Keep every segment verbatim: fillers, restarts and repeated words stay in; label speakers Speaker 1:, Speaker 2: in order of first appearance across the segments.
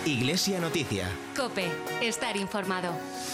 Speaker 1: Iglesia Noticia.
Speaker 2: COPE. Estar informado.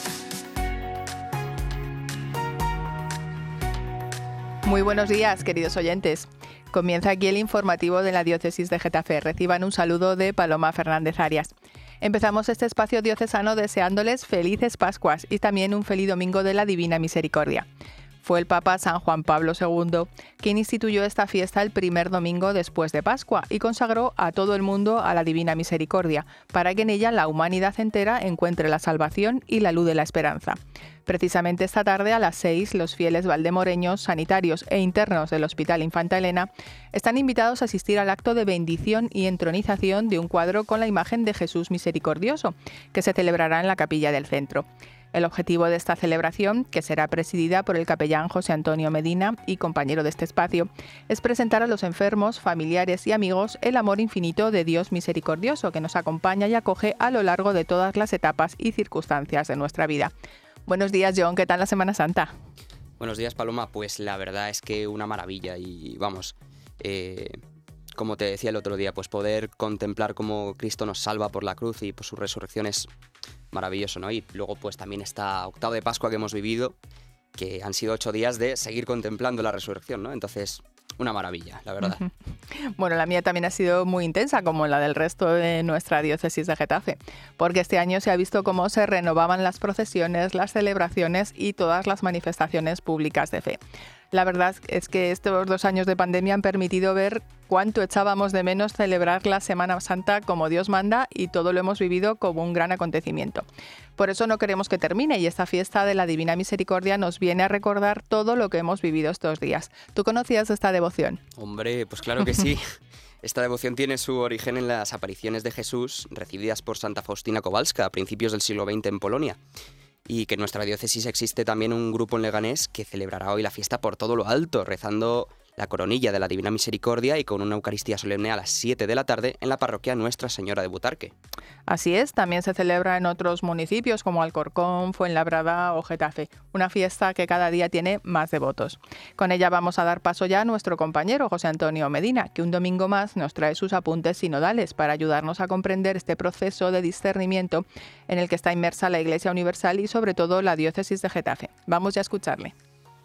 Speaker 3: Muy buenos días, queridos oyentes. Comienza aquí el informativo de la Diócesis de Getafe. Reciban un saludo de Paloma Fernández Arias. Empezamos este espacio diocesano deseándoles felices Pascuas y también un feliz Domingo de la Divina Misericordia. Fue el Papa San Juan Pablo segundo quien instituyó esta fiesta el primer domingo después de Pascua y consagró a todo el mundo a la Divina Misericordia, para que en ella la humanidad entera encuentre la salvación y la luz de la esperanza. Precisamente esta tarde a las seis, los fieles valdemoreños, sanitarios e internos del Hospital Infanta Elena están invitados a asistir al acto de bendición y entronización de un cuadro con la imagen de Jesús Misericordioso, que se celebrará en la capilla del centro. El objetivo de esta celebración, que será presidida por el capellán José Antonio Medina y compañero de este espacio, es presentar a los enfermos, familiares y amigos el amor infinito de Dios misericordioso que nos acompaña y acoge a lo largo de todas las etapas y circunstancias de nuestra vida. Buenos días, John. ¿Qué tal la Semana Santa?
Speaker 4: Buenos días, Paloma. Pues la verdad es que una maravilla y vamos, eh, como te decía el otro día, pues poder contemplar cómo Cristo nos salva por la cruz y por su resurrección es maravilloso, ¿no? Y luego pues también esta octava de Pascua que hemos vivido, que han sido ocho días de seguir contemplando la resurrección, ¿no? Entonces, una maravilla, la verdad.
Speaker 3: Uh-huh. Bueno, la mía también ha sido muy intensa, como la del resto de nuestra diócesis de Getafe, porque este año se ha visto cómo se renovaban las procesiones, las celebraciones y todas las manifestaciones públicas de fe. La verdad es que estos dos años de pandemia han permitido ver cuánto echábamos de menos celebrar la Semana Santa como Dios manda y todo lo hemos vivido como un gran acontecimiento. Por eso no queremos que termine y esta fiesta de la Divina Misericordia nos viene a recordar todo lo que hemos vivido estos días. ¿Tú conocías esta devoción?
Speaker 4: Hombre, pues claro que sí. Esta devoción tiene su origen en las apariciones de Jesús recibidas por Santa Faustina Kowalska a principios del siglo veinte en Polonia. Y que en nuestra diócesis existe también un grupo en Leganés que celebrará hoy la fiesta por todo lo alto, rezando la coronilla de la Divina Misericordia y con una Eucaristía solemne a las siete de la tarde en la parroquia Nuestra Señora de Butarque.
Speaker 3: Así es, también se celebra en otros municipios como Alcorcón, Fuenlabrada o Getafe, una fiesta que cada día tiene más devotos. Con ella vamos a dar paso ya a nuestro compañero José Antonio Medina, que un domingo más nos trae sus apuntes sinodales para ayudarnos a comprender este proceso de discernimiento en el que está inmersa la Iglesia Universal y sobre todo la diócesis de Getafe. Vamos ya a escucharle.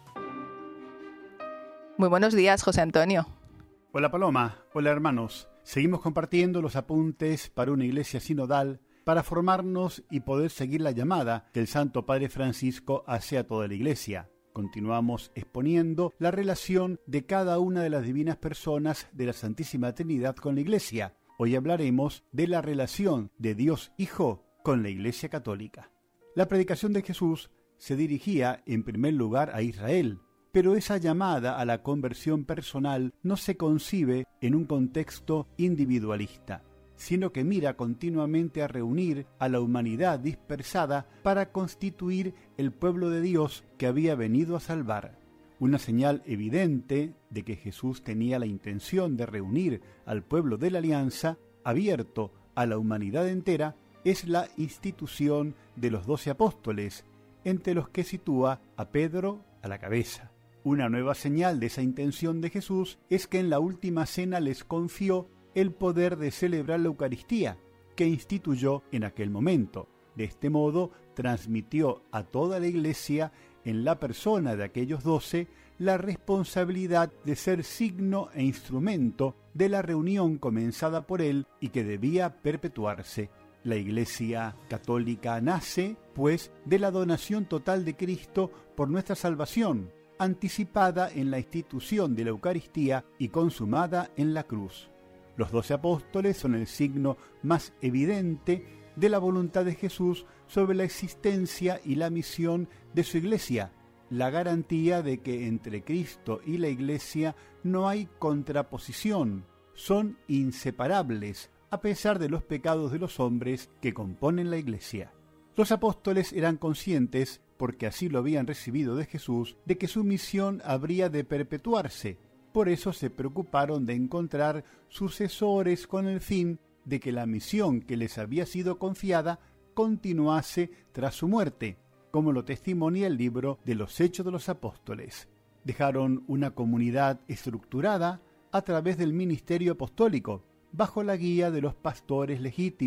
Speaker 3: Muy buenos días, José Antonio.
Speaker 5: Hola Paloma, hola hermanos. Seguimos compartiendo los apuntes para una iglesia sinodal para formarnos y poder seguir la llamada que el Santo Padre Francisco hace a toda la iglesia. Continuamos exponiendo la relación de cada una de las divinas personas de la Santísima Trinidad con la iglesia. Hoy hablaremos de la relación de Dios Hijo con la Iglesia Católica. La predicación de Jesús se dirigía en primer lugar a Israel, pero esa llamada a la conversión personal no se concibe en un contexto individualista, sino que mira continuamente a reunir a la humanidad dispersada para constituir el pueblo de Dios que había venido a salvar. Una señal evidente de que Jesús tenía la intención de reunir al pueblo de la Alianza, abierto a la humanidad entera, es la institución de los doce apóstoles, entre los que sitúa a Pedro a la cabeza. Una nueva señal de esa intención de Jesús es que en la última cena les confió el poder de celebrar la Eucaristía, que instituyó en aquel momento. De este modo, transmitió a toda la Iglesia, en la persona de aquellos doce, la responsabilidad de ser signo e instrumento de la reunión comenzada por él y que debía perpetuarse. La Iglesia Católica nace, pues, de la donación total de Cristo por nuestra salvación, anticipada en la institución de la Eucaristía y consumada en la cruz. Los doce apóstoles son el signo más evidente de la voluntad de Jesús sobre la existencia y la misión de su Iglesia, la garantía de que entre Cristo y la Iglesia no hay contraposición, son inseparables, a pesar de los pecados de los hombres que componen la Iglesia. Los apóstoles eran conscientes, porque así lo habían recibido de Jesús, de que su misión habría de perpetuarse. Por eso se preocuparon de encontrar sucesores con el fin de que la misión que les había sido confiada continuase tras su muerte, como lo testimonia el libro de los Hechos de los Apóstoles. Dejaron una comunidad estructurada a través del ministerio apostólico, bajo la guía de los pastores legítimos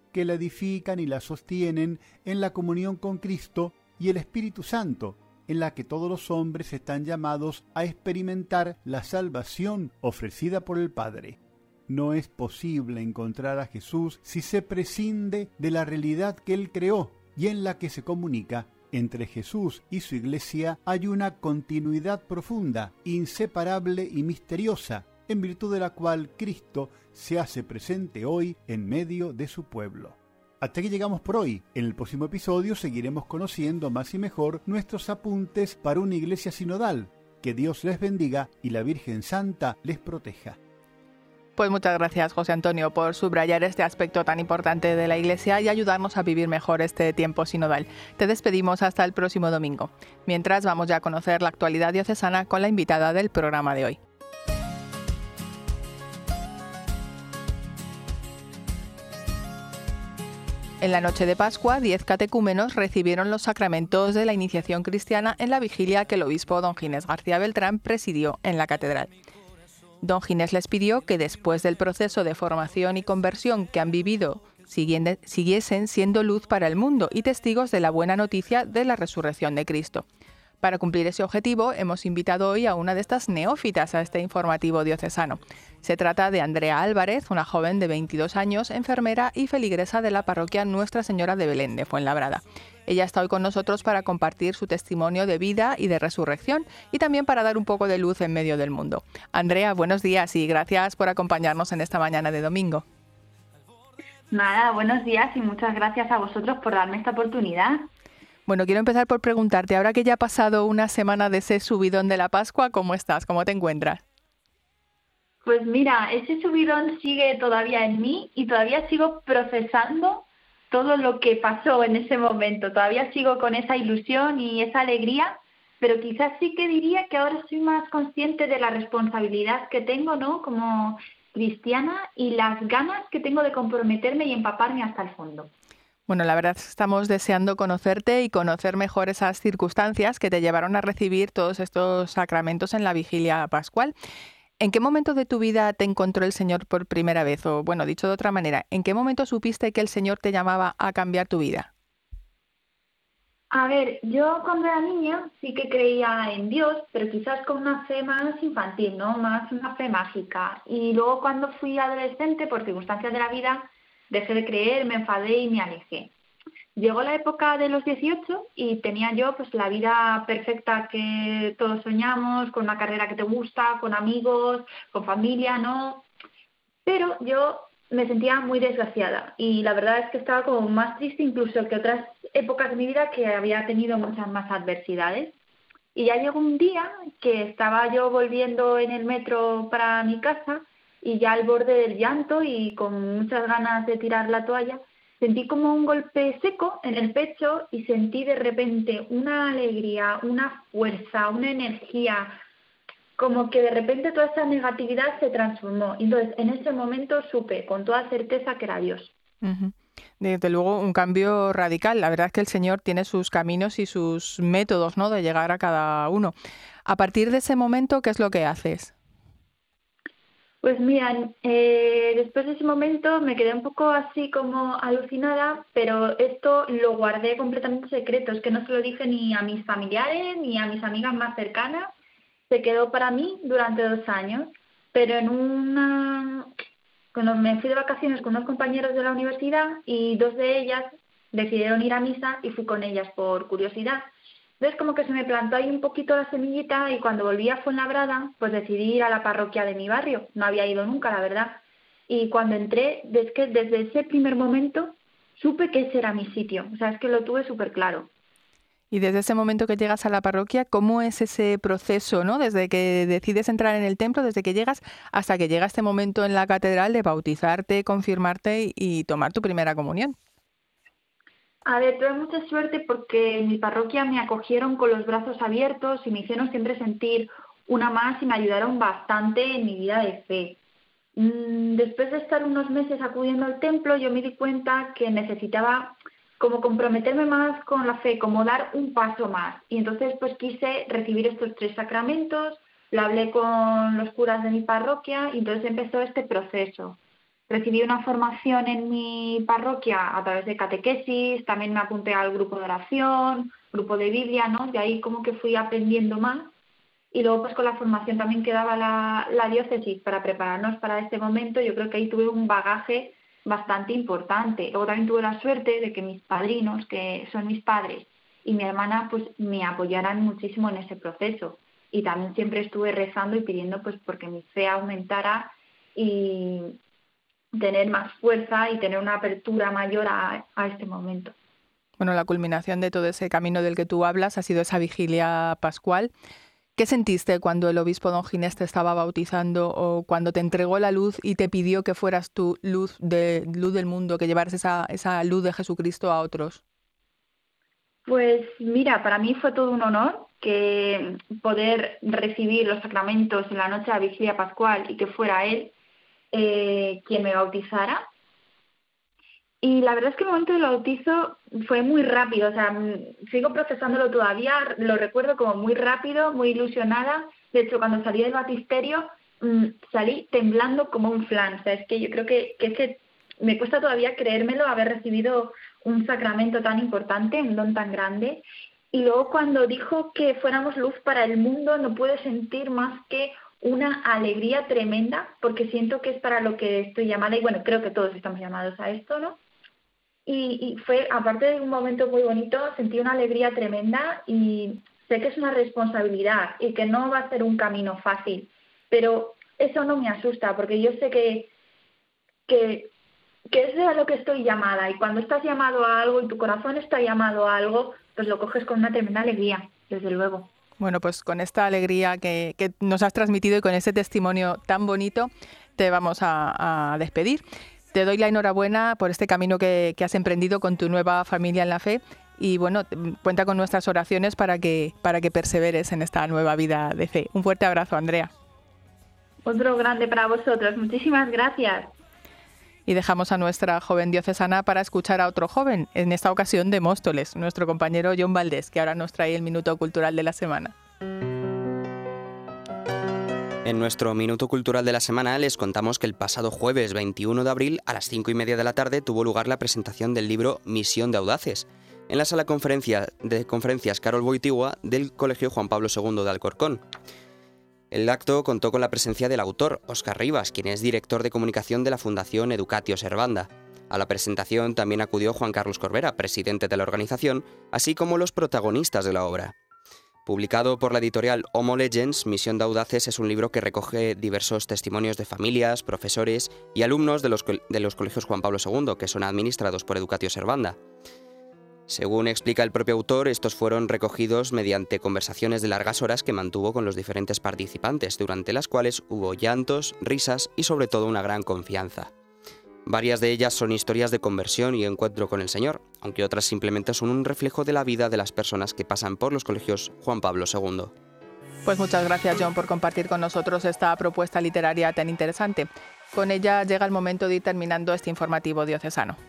Speaker 5: que la edifican y la sostienen en la comunión con Cristo y el Espíritu Santo, en la que todos los hombres están llamados a experimentar la salvación ofrecida por el Padre. No es posible encontrar a Jesús si se prescinde de la realidad que Él creó y en la que se comunica. Entre Jesús y su Iglesia hay una continuidad profunda, inseparable y misteriosa, en virtud de la cual Cristo se hace presente hoy en medio de su pueblo. Hasta aquí llegamos por hoy. En el próximo episodio seguiremos conociendo más y mejor nuestros apuntes para una iglesia sinodal. Que Dios les bendiga y la Virgen Santa les proteja.
Speaker 3: Pues muchas gracias, José Antonio, por subrayar este aspecto tan importante de la Iglesia y ayudarnos a vivir mejor este tiempo sinodal. Te despedimos hasta el próximo domingo. Mientras, vamos ya a conocer la actualidad diocesana con la invitada del programa de hoy. En la noche de Pascua, diez catecúmenos recibieron los sacramentos de la iniciación cristiana en la vigilia que el obispo don Ginés García Beltrán presidió en la catedral. Don Ginés les pidió que después del proceso de formación y conversión que han vivido, siguiesen siendo luz para el mundo y testigos de la buena noticia de la resurrección de Cristo. Para cumplir ese objetivo, hemos invitado hoy a una de estas neófitas a este informativo diocesano. Se trata de Andrea Álvarez, una joven de veintidós años, enfermera y feligresa de la parroquia Nuestra Señora de Belén de Fuenlabrada. Ella está hoy con nosotros para compartir su testimonio de vida y de resurrección y también para dar un poco de luz en medio del mundo. Andrea, buenos días y gracias por acompañarnos en esta mañana de domingo.
Speaker 1: Nada, buenos días y muchas gracias a vosotros por darme esta oportunidad.
Speaker 3: Bueno, quiero empezar por preguntarte, ahora que ya ha pasado una semana de ese subidón de la Pascua, ¿cómo estás? ¿Cómo te encuentras?
Speaker 1: Pues mira, ese subidón sigue todavía en mí y todavía sigo procesando todo lo que pasó en ese momento. Todavía sigo con esa ilusión y esa alegría, pero quizás sí que diría que ahora soy más consciente de la responsabilidad que tengo, ¿no?, como cristiana y las ganas que tengo de comprometerme y empaparme hasta el fondo.
Speaker 3: Bueno, la verdad es que estamos deseando conocerte y conocer mejor esas circunstancias que te llevaron a recibir todos estos sacramentos en la vigilia pascual. ¿En qué momento de tu vida te encontró el Señor por primera vez? O, bueno, dicho de otra manera, ¿en qué momento supiste que el Señor te llamaba a cambiar tu vida?
Speaker 1: A ver, yo cuando era niña sí que creía en Dios, pero quizás con una fe más infantil, ¿no? Más una fe mágica. Y luego cuando fui adolescente, por circunstancias de la vida, dejé de creer, me enfadé y me alejé. Llegó la época de los dieciocho y tenía yo pues la vida perfecta que todos soñamos, con una carrera que te gusta, con amigos, con familia, ¿no? Pero yo me sentía muy desgraciada y la verdad es que estaba como más triste incluso que otras épocas de mi vida que había tenido muchas más adversidades. Y ya llegó un día que estaba yo volviendo en el metro para mi casa y ya al borde del llanto y con muchas ganas de tirar la toalla, sentí como un golpe seco en el pecho y sentí de repente una alegría, una fuerza, una energía, como que de repente toda esa negatividad se transformó. Y entonces en ese momento supe con toda certeza que era Dios.
Speaker 3: Uh-huh. Desde luego un cambio radical. La verdad es que el Señor tiene sus caminos y sus métodos, ¿no?, de llegar a cada uno. A partir de ese momento, ¿qué es lo que haces?
Speaker 1: Pues mira, eh, después de ese momento me quedé un poco así como alucinada, pero esto lo guardé completamente secreto, es que no se lo dije ni a mis familiares ni a mis amigas más cercanas, se quedó para mí durante dos años, pero en una... cuando me fui de vacaciones con unos compañeros de la universidad y dos de ellas decidieron ir a misa y fui con ellas por curiosidad. Entonces como que se me plantó ahí un poquito la semillita y cuando volví a Fuenlabrada, pues decidí ir a la parroquia de mi barrio. No había ido nunca, la verdad. Y cuando entré, es que desde ese primer momento supe que ese era mi sitio. O sea, es que lo tuve súper claro.
Speaker 3: Y desde ese momento que llegas a la parroquia, ¿cómo es ese proceso, ¿no? Desde que decides entrar en el templo, desde que llegas hasta que llega este momento en la catedral de bautizarte, confirmarte y tomar tu primera comunión.
Speaker 1: A ver, tuve mucha suerte porque en mi parroquia me acogieron con los brazos abiertos y me hicieron siempre sentir una más y me ayudaron bastante en mi vida de fe. Después de estar unos meses acudiendo al templo, yo me di cuenta que necesitaba como comprometerme más con la fe, como dar un paso más. Y entonces pues quise recibir estos tres sacramentos, lo hablé con los curas de mi parroquia y entonces empezó este proceso. recibí una formación en mi parroquia a través de catequesis, también me apunté al grupo de oración, grupo de Biblia, ¿no? De ahí como que fui aprendiendo más. Y luego pues con la formación también que daba la, la diócesis para prepararnos para este momento, yo creo que ahí tuve un bagaje bastante importante. Luego también tuve la suerte de que mis padrinos, que son mis padres, y mi hermana pues me apoyaran muchísimo en ese proceso. Y también siempre estuve rezando y pidiendo pues porque mi fe aumentara y tener más fuerza y tener una apertura mayor a, a este momento.
Speaker 3: Bueno, la culminación de todo ese camino del que tú hablas ha sido esa vigilia pascual. ¿Qué sentiste cuando el obispo don Ginés te estaba bautizando o cuando te entregó la luz y te pidió que fueras tu luz, de, luz del mundo, que llevaras esa, esa luz de Jesucristo a otros?
Speaker 1: Pues mira, para mí fue todo un honor que poder recibir los sacramentos en la noche de la vigilia pascual y que fuera él eh, quien me bautizara. Y la verdad es que el momento del bautizo fue muy rápido, o sea, sigo procesándolo todavía, lo recuerdo como muy rápido, muy ilusionada. De hecho, cuando salí del baptisterio, mmm, salí temblando como un flan. O sea, es que yo creo que, que es que me cuesta todavía creérmelo, haber recibido un sacramento tan importante, un don tan grande. Y luego cuando dijo que fuéramos luz para el mundo, no pude sentir más que una alegría tremenda, porque siento que es para lo que estoy llamada, y bueno, creo que todos estamos llamados a esto, ¿no? Y, y fue, aparte de un momento muy bonito, sentí una alegría tremenda y sé que es una responsabilidad y que no va a ser un camino fácil, pero eso no me asusta porque yo sé que, que, que es a lo que estoy llamada, y cuando estás llamado a algo y tu corazón está llamado a algo, pues lo coges con una tremenda alegría, desde luego.
Speaker 3: Bueno, pues con esta alegría que, que nos has transmitido y con ese testimonio tan bonito, te vamos a, a despedir. Te doy la enhorabuena por este camino que, que has emprendido con tu nueva familia en la fe y bueno, cuenta con nuestras oraciones para que, para que perseveres en esta nueva vida de fe. Un fuerte abrazo, Andrea.
Speaker 1: Otro grande para vosotros. Muchísimas gracias.
Speaker 3: Y dejamos a nuestra joven diocesana para escuchar a otro joven, en esta ocasión de Móstoles, nuestro compañero John Valdés, que ahora nos trae el Minuto Cultural de la Semana.
Speaker 4: En nuestro Minuto Cultural de la Semana les contamos que el pasado jueves veintiuno de abril a las cinco y media de la tarde tuvo lugar la presentación del libro Misión de Audaces en la sala conferencia de conferencias Carol Wojtyła del Colegio Juan Pablo segundo de Alcorcón. El acto contó con la presencia del autor, Óscar Rivas, quien es director de comunicación de la Fundación Educatio Servanda. A la presentación también acudió Juan Carlos Corbera, presidente de la organización, así como los protagonistas de la obra. Publicado por la editorial Homo Legends, Misión de Audaces es un libro que recoge diversos testimonios de familias, profesores y alumnos de los, de los colegios Juan Pablo segundo, que son administrados por Educatio Servanda. Según explica el propio autor, estos fueron recogidos mediante conversaciones de largas horas que mantuvo con los diferentes participantes, durante las cuales hubo llantos, risas y sobre todo una gran confianza. Varias de ellas son historias de conversión y encuentro con el Señor, aunque otras simplemente son un reflejo de la vida de las personas que pasan por los colegios Juan Pablo segundo.
Speaker 3: Pues muchas gracias, John, por compartir con nosotros esta propuesta literaria tan interesante. Con ella llega el momento de ir terminando este informativo diocesano.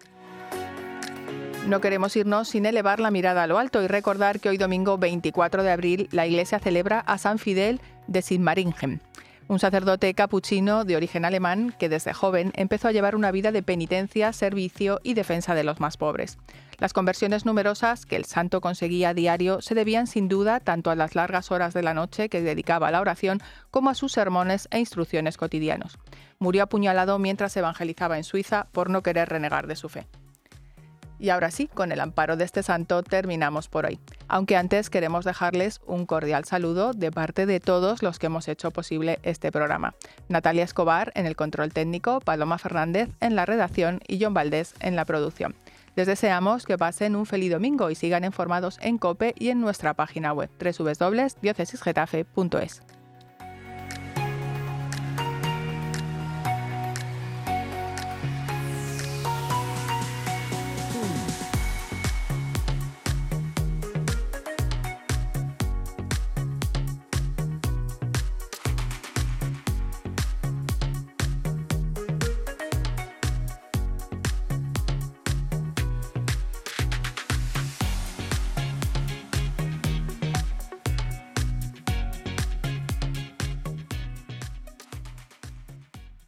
Speaker 3: No queremos irnos sin elevar la mirada a lo alto y recordar que hoy domingo veinticuatro de abril la Iglesia celebra a San Fidel de Sigmaringen, un sacerdote capuchino de origen alemán que desde joven empezó a llevar una vida de penitencia, servicio y defensa de los más pobres. Las conversiones numerosas que el santo conseguía a diario se debían sin duda tanto a las largas horas de la noche que dedicaba a la oración como a sus sermones e instrucciones cotidianos. Murió apuñalado mientras evangelizaba en Suiza por no querer renegar de su fe. Y ahora sí, con el amparo de este santo terminamos por hoy. Aunque antes queremos dejarles un cordial saludo de parte de todos los que hemos hecho posible este programa. Natalia Escobar en el control técnico, Paloma Fernández en la redacción y John Valdés en la producción. Les deseamos que pasen un feliz domingo y sigan informados en COPE y en nuestra página web doble u doble u doble u punto diócesis getafe punto es.